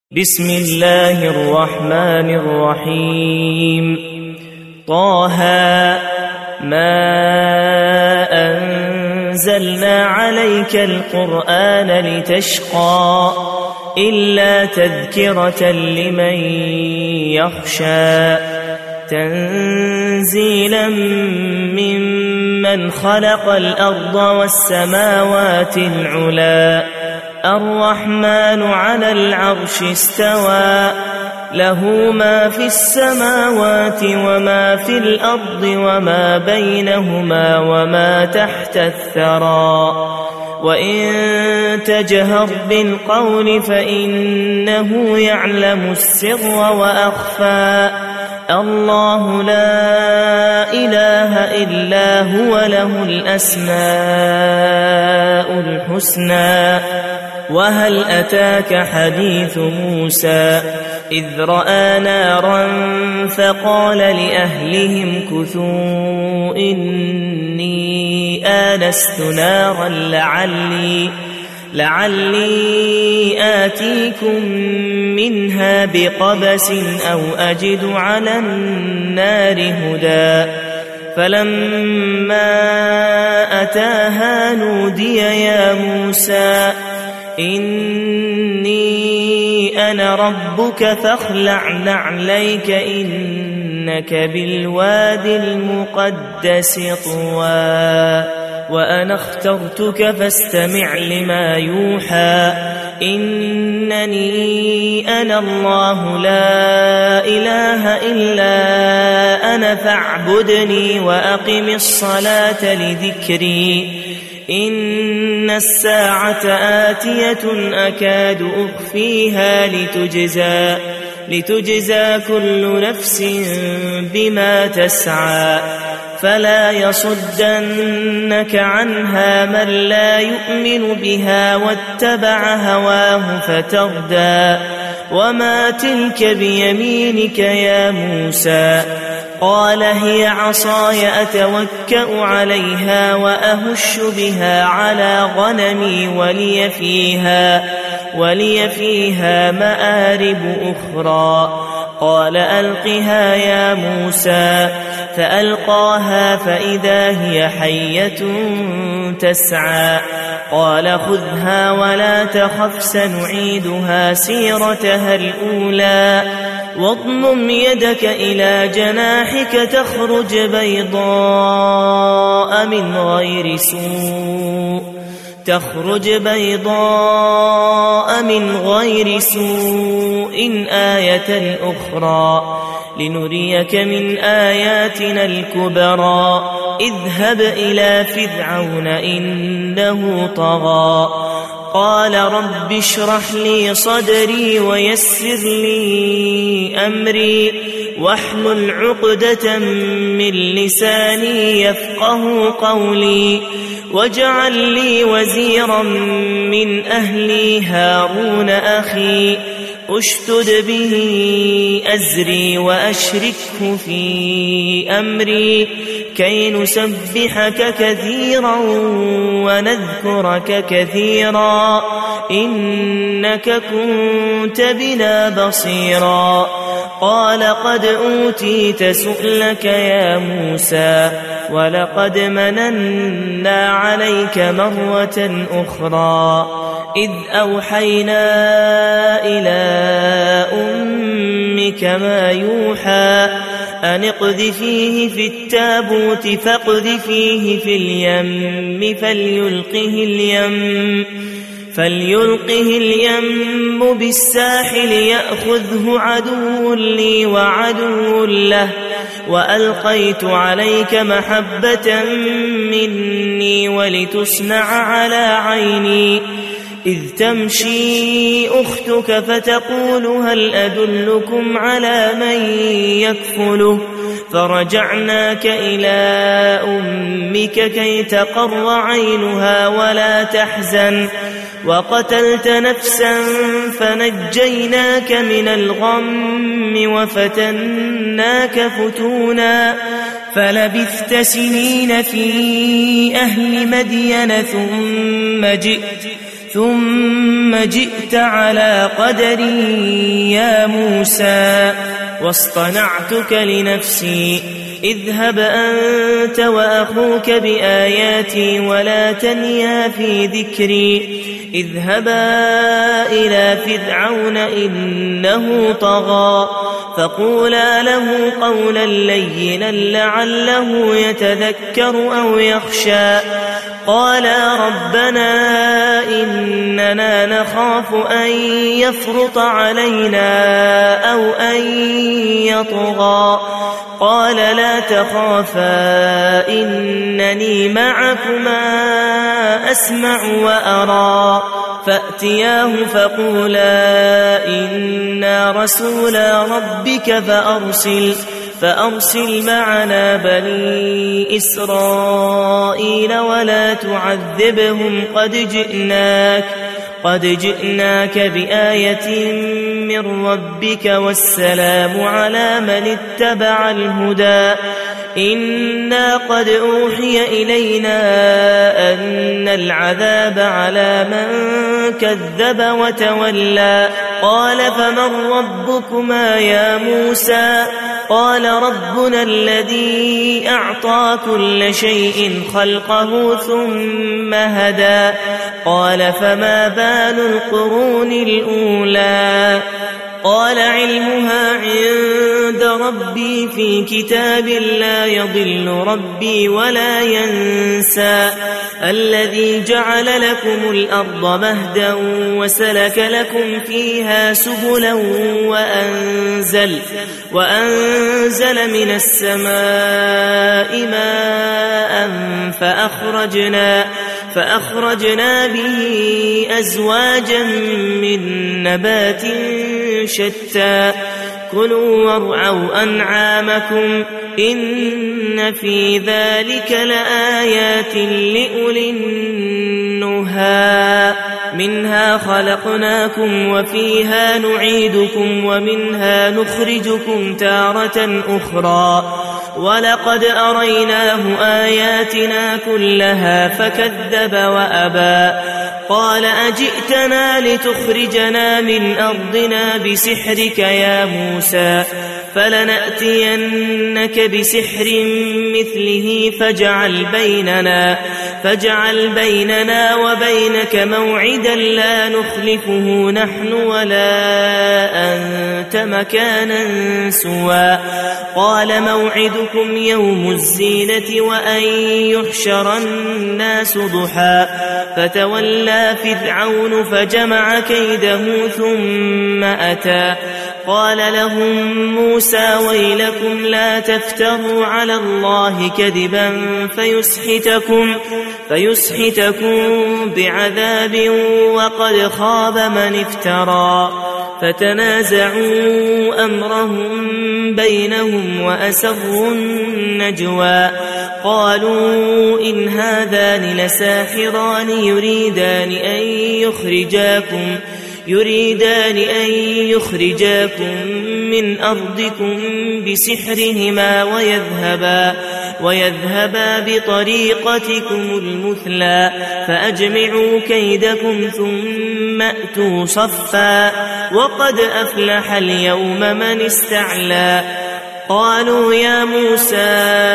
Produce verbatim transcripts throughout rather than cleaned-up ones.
بسم الله الرحمن الرحيم طه ما أنزلنا عليك القرآن لتشقى إلا تذكرة لمن يخشى تنزيلا ممن خلق الأرض والسماوات العلى الرحمن على العرش استوى له ما في السماوات وما في الأرض وما بينهما وما تحت الثرى وإن تجهر بالقول فإنه يعلم السر وأخفى الله لا إله إلا هو له الأسماء الحسنى وهل أتاك حديث موسى إذ رأى نارا فقال لأهلهم كثوا إني آنست نارا لعلي لعلي آتيكم منها بقبس أو أجد على النار هدى فلما أتاها نودي يا موسى إني أنا ربك فاخلع نعليك إنك بالواد المقدس طوى وأنا اخترتك فاستمع لما يوحى إنني أنا الله لا إله إلا أنا فاعبدني وأقم الصلاة لذكري إن الساعة آتية أكاد أخفيها لتجزى لتجزى كل نفس بما تسعى فلا يصدنك عنها من لا يؤمن بها واتبع هواه فتردى وما تلك بيمينك يا موسى قال هي عصاي أتوكأ عليها وأهش بها على غنمي ولي فيها, ولي فيها مآرب أخرى قال ألقها يا موسى فألقاها فإذا هي حية تسعى قال خذها ولا تخف سنعيدها سيرتها الأولى واضمم يدك إلى جناحك تخرج بيضاء من غير سوء تخرج بيضاء من غير سوء آية أخرى لنريك من آياتنا الكبرى اذهب إلى فرعون إنه طغى قال رب اشرح لي صدري ويسر لي أمري واحلل عقدة من لساني يفقه قولي واجعل لي وزيرا من أهلي هارون أخي أشتد به أزري وأشركه في أمري كي نسبحك كثيرا ونذكرك كثيرا إنك كنت بنا بصيرا قال قد أوتيت سؤلك يا موسى ولقد مننا عليك مرة أخرى إذ أوحينا إلى أمك ما يوحى أن اقذفيه في التابوت فاقذفيه في اليم فليلقه اليم فليلقه اليم بالساحل يأخذه عدو لي وعدو له وألقيت عليك محبة مني ولتصنع على عيني إذ تمشي أختك فتقول هل أدلكم على من يكفله فرجعناك إلى أمك كي تقر عينها ولا تحزن وقتلت نفسا فنجيناك من الغم وفتناك فتونا فلبثت سنين في أهل مدين ثم جئت ثم جئت على قدري يا موسى واصطنعتك لنفسي اذهب أنت وأخوك بآياتي ولا تنيا في ذكري اذهبا إلى فرعون إنه طغى فقولا له قولا لينا لعله يتذكر أو يخشى قالا ربنا إننا نخاف أن يفرط علينا أو أن يطغى قال لا تخافا إنني معكما أسمع وأرى فأتياه فقولا إنا رسولا ربك فأرسل فأرسل معنا بني إسرائيل ولا تعذبهم قد جئناك قد جئناك بآية من ربك والسلام على من اتبع الهدى إنا قد أوحي إلينا أن العذاب على من كذب وتولى قال فمن ربكما يا موسى قال ربنا الذي أعطى كل شيء خلقه ثم هدى قال فما بال القرون الأولى قال علمها عند ربي في كتاب لا يضل ربي ولا ينسى الذي جعل لكم الأرض مهدا وسلك لكم فيها سبلا وأنزل, وأنزل من السماء ماء فأخرجنا, فأخرجنا به أزواجا من نبات شتى كلوا وارعوا أنعامكم إن في ذلك لآيات لأولي النهى منها خلقناكم وفيها نعيدكم ومنها نخرجكم تارة أخرى ولقد أريناه آياتنا كلها فكذب وأبى قال أجئتنا لتخرجنا من أرضنا بسحرك يا موسى فلنأتينك بسحر مثله فاجعل بيننا, فاجعل بيننا وبينك موعدا لا نخلفه نحن ولا أنت مكانا سوى قال موعدكم يوم الزينة وأن يحشر الناس ضحى فتولى فرعون فجمع كيده ثم أتى قال لهم موسى ويلكم لا تفتروا على الله كذبا فيسحتكم, فيسحتكم بعذاب وقد خاب من افترى فتنازعوا أمرهم بينهم وأسروا النجوى قالوا إن هذان لساحران يريدان أن يخرجاكم يريدان أن يخرجاكم من أرضكم بسحرهما ويذهبا, ويذهبا بطريقتكم المثلى فأجمعوا كيدكم ثم أتوا صفا وقد أفلح اليوم من استعلى قالوا يا موسى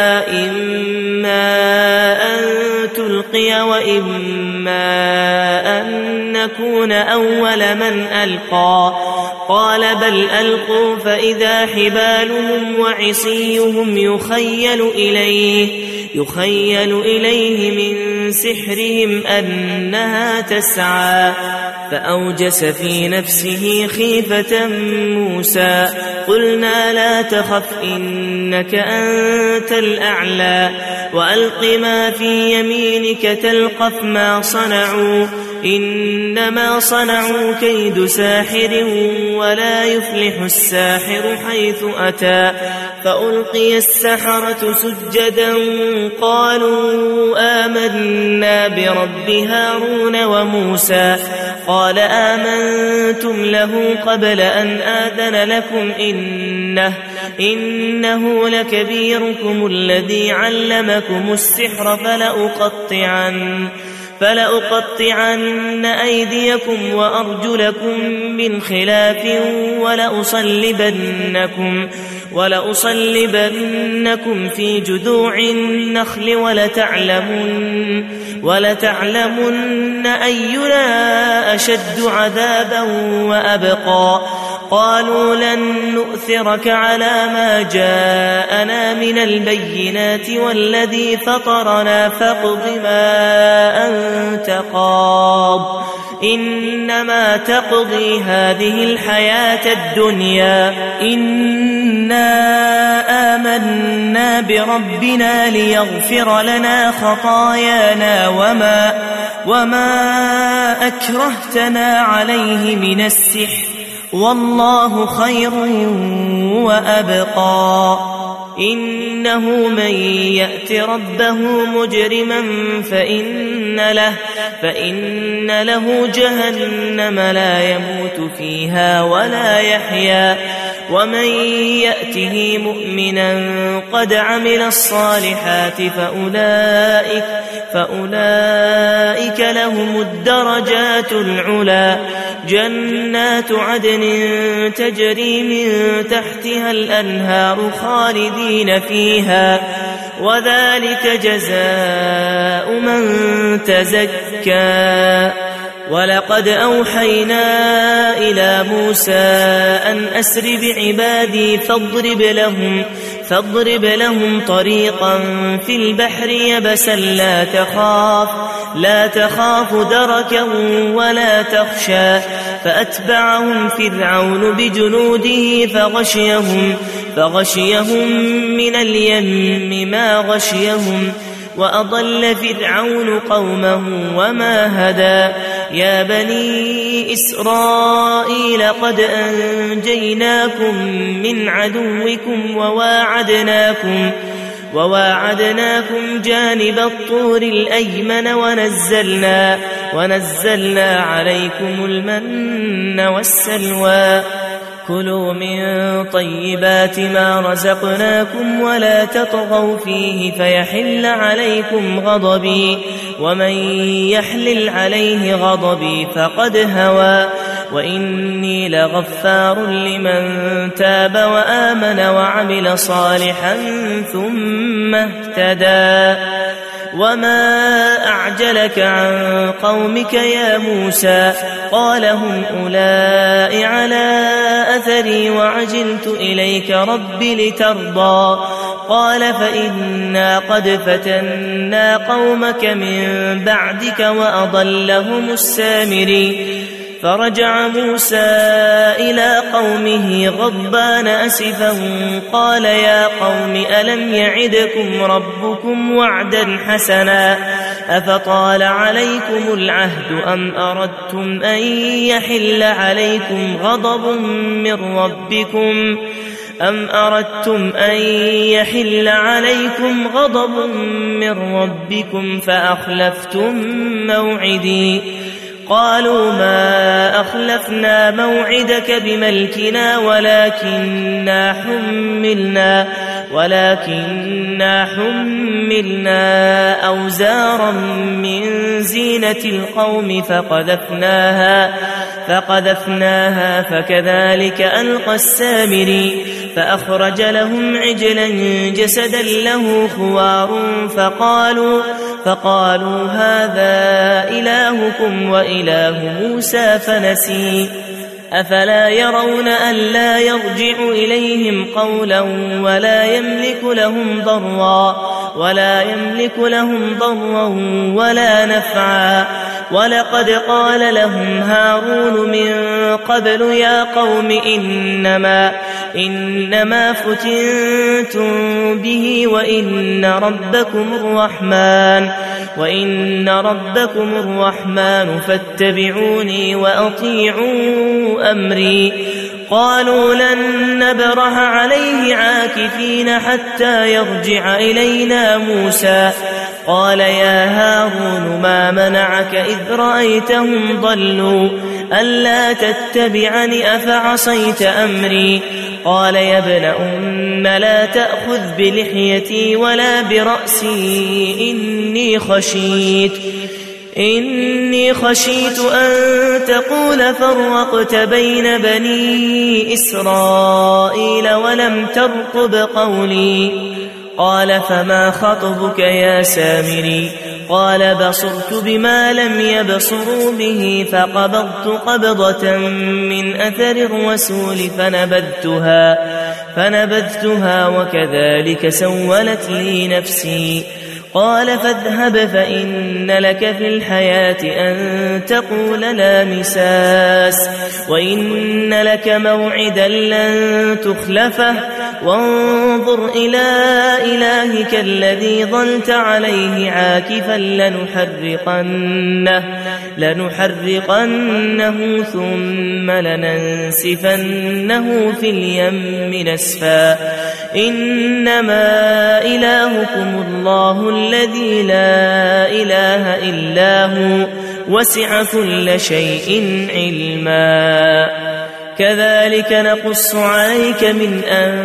إما أن تلقي وإما أن نكون أول من ألقى قال بل ألقوا فإذا حبالهم وعصيهم يخيل إليه, يخيل إليه من سحرهم أنها تسعى فأوجس في نفسه خيفة موسى قلنا لا تخف إنك أنت الأعلى وألق ما في يمينك تلقف ما صنعوا إنما صنعوا كيد ساحر ولا يفلح الساحر حيث أتى فألقي السحرة سجدا قالوا آمنا برب هارون وموسى قال آمنتم له قبل أن آذن لكم إنه, إنه لكبيركم الذي علمكم السحر فلأقطعن فلأقطعن أيديكم وأرجلكم من خلاف ولأصلبنكم, ولأصلبنكم في جذوع النخل ولتعلمن, ولتعلمن أينا أشد عذابا وأبقى. قالوا لن نؤثرك على ما جاءنا من البينات والذي فطرنا فاقض ما أنت قاض إنما تقضي هذه الحياة الدنيا إنا آمنا بربنا ليغفر لنا خطايانا وما, وما أكرهتنا عليه من السحر والله خير وأبقى. إنه من يأت ربه مجرما فإن له, فإن له جهنم لا يموت فيها ولا يحيا, ومن يأته مؤمنا قد عمل الصالحات فأولئك, فأولئك لهم الدرجات العلا جنات عدن تجري من تحتها الأنهار خالدين فيها وذلك جزاء من تزكى. ولقد أوحينا إلى موسى أن أسر بعبادي فاضرب لهم, فاضرب لهم طريقا في البحر يبسا لا تخاف, لا تخاف دركا ولا تخشى. فأتبعهم فرعون بجنوده فغشيهم, فغشيهم من اليم ما غشيهم وأضل فرعون قومه وما هدى. يا بني إسرائيل قد أنجيناكم من عدوكم وواعدناكم, وواعدناكم جانب الطور الأيمن ونزلنا, ونزلنا عليكم المن والسلوى. كلوا من طيبات ما رزقناكم ولا تطغوا فيه فيحل عليكم غضبي, ومن يحلل عليه غضبي فقد هوى. وإني لغفار لمن تاب وآمن وعمل صالحا ثم اهتدى. وما أعجلك عن قومك يا موسى؟ قال هم أولئك على أثري وعجلت إليك رب لترضى. قال فإنا قد فتنا قومك من بعدك وأضلهم السامري. فرجع موسى إلى قومه غضبان أسفا قال يا قوم ألم يعدكم ربكم وعدا حسنا أفطال عليكم العهد أم أردتم أن يحل عليكم غضب من ربكم أم أردتم أن يحل عليكم غضب من ربكم فأخلفتم موعدي. قالوا ما أخلفنا موعدك بملكنا ولكننا حملنا ولكننا حملنا أوزارا من زينة القوم فقذفناها فقذفناها فكذلك ألقى السامري. فأخرج لهم عجلا جسدا له خوار فقالوا فقالوا هذا إلهكم وإله موسى فنسي. أفلا يرون ألا يرجع إليهم قولا ولا يملك لهم ضرا ولا يملك لهم ضرا ولا نفعا. ولقد قال لهم هارون من قبل يا قوم إنما إنما فتنتم به وإن ربكم الرحمن وإن ربكم الرحمن فاتبعوني وأطيعوا أمري. قالوا لن نبرح عليه عاكفين حتى يرجع إلينا موسى. قال يا هارون ما منعك إذ رأيتهم ضلوا ألا تتبعني أفعصيت أمري. قال يا ابن أم لا تأخذ بلحيتي ولا برأسي إني خشيت إني خشيت أن تقول فرقت بين بني إسرائيل ولم ترقب قولي. قال فما خطبك يا سامري؟ قال بصرت بما لم يبصروا به فقبضت قبضة من أثر الرسول فنبذتها, فنبذتها وكذلك سولت لي نفسي. قال فاذهب فإن لك في الحياة أن تقول لا مساس وإن لك موعدا لن تخلفه وانظر إلى إلهك الذي ظلت عليه عاكفا لنحرقنه, لنحرقنه ثم لننسفنه في اليم نسفا. إنما إلهكم الله الذي لا إله إلا هو وسع كل شيء علما. كذلك نقص عليك من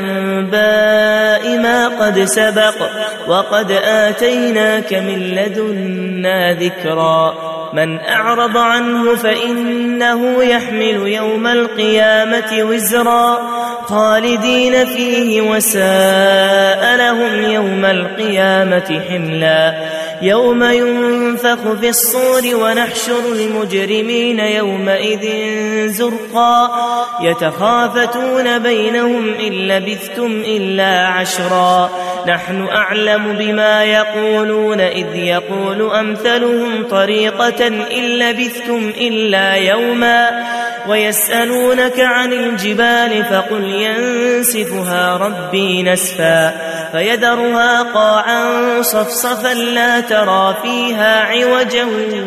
أنباء ما قد سبق وقد آتيناك من لدنا ذكرا. من أعرض عنه فإنه يحمل يوم القيامة وزرا خالدين فيه وساء لهم يوم القيامة حملا. يوم ينفخ في الصور ونحشر المجرمين يومئذ زرقا يتخافتون بينهم إن لبثتم إلا عشرا نحن أعلم بما يقولون إذ يقول أمثلهم طريقة إن لبثتم إلا يوما ويسألونك عن الجبال فقل ينسفها ربي نسفا فيذرها قاعا صفصفا لا ترى فيها عوجا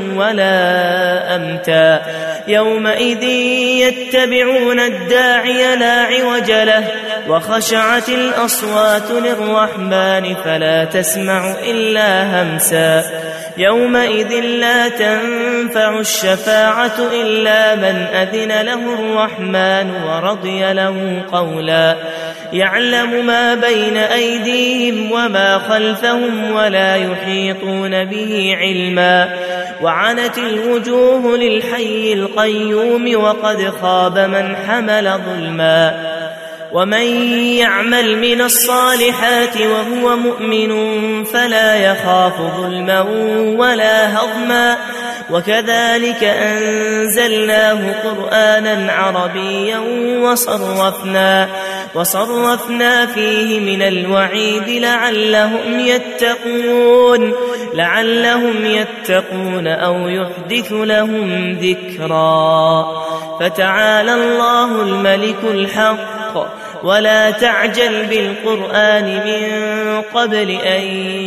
ولا أمتا. يومئذ يتبعون الداعي لا عوج له وخشعت الأصوات للرحمن فلا تسمع إلا همسا. يومئذ لا تنفع الشفاعة إلا من أذن له الرحمن ورضي له قولا. يعلم ما بين أيديهم وما خلفهم ولا يحيطون به علما. وعنت الوجوه للحي القيوم وقد خاب من حمل ظلما. ومن يعمل من الصالحات وهو مؤمن فلا يخاف ظلما ولا هضما. وكذلك أنزلناه قرآنا عربيا وصرفنا, وصرفنا فيه من الوعيد لعلهم يتقون, لعلهم يتقون أو يحدث لهم ذكرا. فتعالى الله الملك الحق ولا تعجل بالقرآن من قبل أن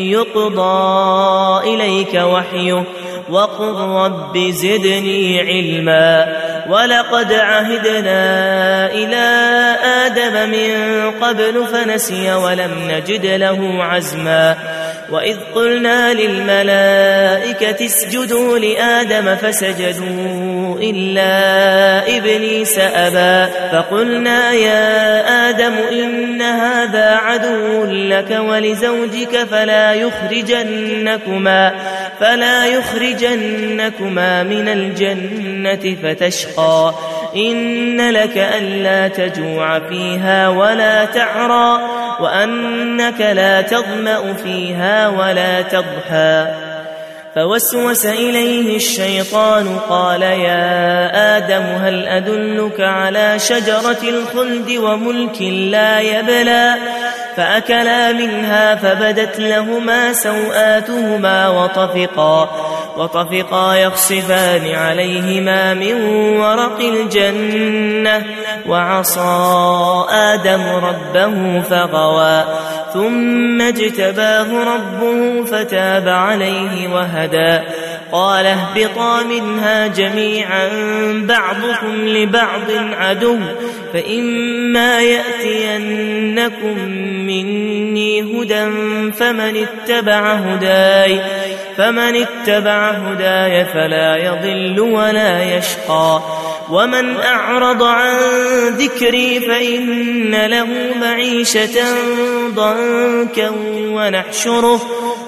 يقضى إليك وحيه وقل رب زدني علما. ولقد عهدنا إلى آدم من قبل فنسي ولم نجد له عزما. وإذ قلنا للملائكة اسجدوا لآدم فسجدوا إلا إبليس أبى فقلنا يا آدم إن هذا عدو لك ولزوجك فلا يخرجنكما, فلا يخرجنكما من الجنة فتشقى. إن لك ألا تجوع فيها ولا تعرى وأنك لا تظمأ فيها ولا تضحى. فوسوس إليه الشيطان قال يا آدم هل أدلك على شجرة الخلد وملك لا يبلى. فأكلا منها فبدت لهما سوآتهما وطفقا, وطفقا يخصفان عليهما من ورق الجنة وعصى آدم ربه فغوى. ثم اجتباه ربه فتاب عليه وهدى. قال اهبطا منها جميعا بعضكم لبعض عدو فإما يأتينكم مني هدى فمن اتبع هداي, فمن اتبع هداي فلا يضل ولا يشقى. ومن أعرض عن ذكري فإن له معيشة ضنكا ونحشره,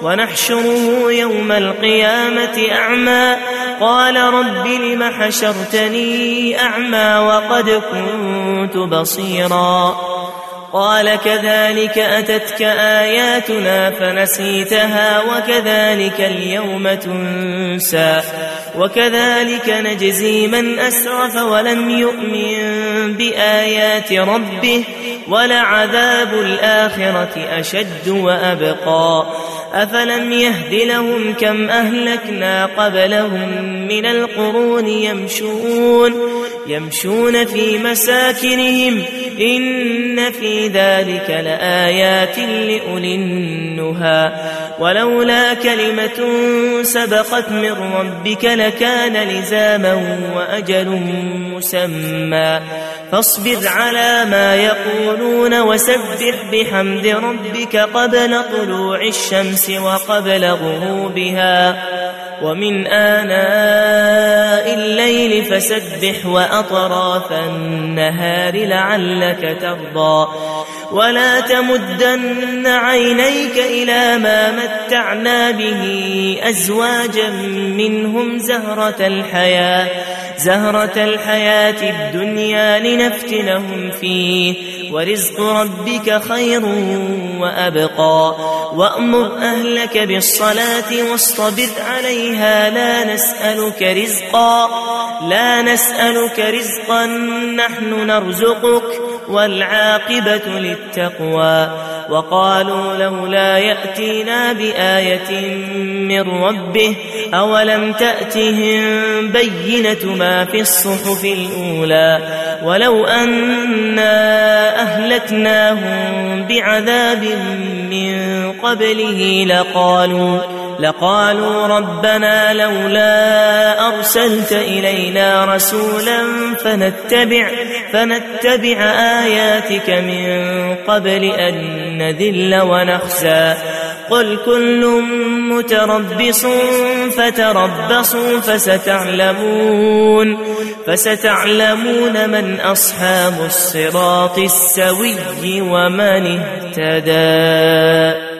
ونحشره يوم القيامة أعمى قال رب لم حشرتني أعمى وقد كنت بصيرا قال كذلك أتتك آياتنا فنسيتها وكذلك اليوم تنسى وكذلك نجزي من أسرف ولم يؤمن بآيات ربه ولعذاب الآخرة أشد وأبقى أفلم يهد لهم كم أهلكنا قبلهم من القرون يمشون يمشون في مساكنهم إن في ذلك لآيات لأولي النهى ولولا كلمة سبقت من ربك لكان لزاما وأجل مسمى فاصبر على ما يقولون وسبح بحمد ربك قبل طلوع الشمس وقبل غروبها ومن آناء الليل فسبح وأطراف النهار لعلك ترضى ولا تمدن عينيك إلى ما متعنا به أزواجا منهم زهرة الحياة زهرة الحياة الدنيا لنفتنهم فيه ورزق ربك خير وأبقى وأمر أهلك بالصلاة واصطبر عليها لا نسألك رزقا لا نسألك رزقا نحن نرزقك والعاقبة للتقوى وقالوا لولا يأتينا بآية من ربه أولم تأتهم بينة ما في الصحف الأولى ولو أنا أهلكناهم بعذاب من قبله لقالوا لقالوا ربنا لولا أرسلت إلينا رسولا فنتبع, فنتبع آياتك من قبل أن نذل ونخزى قل كل متربص فتربصوا فستعلمون, فستعلمون من أصحاب الصراط السوي ومن اهتدى.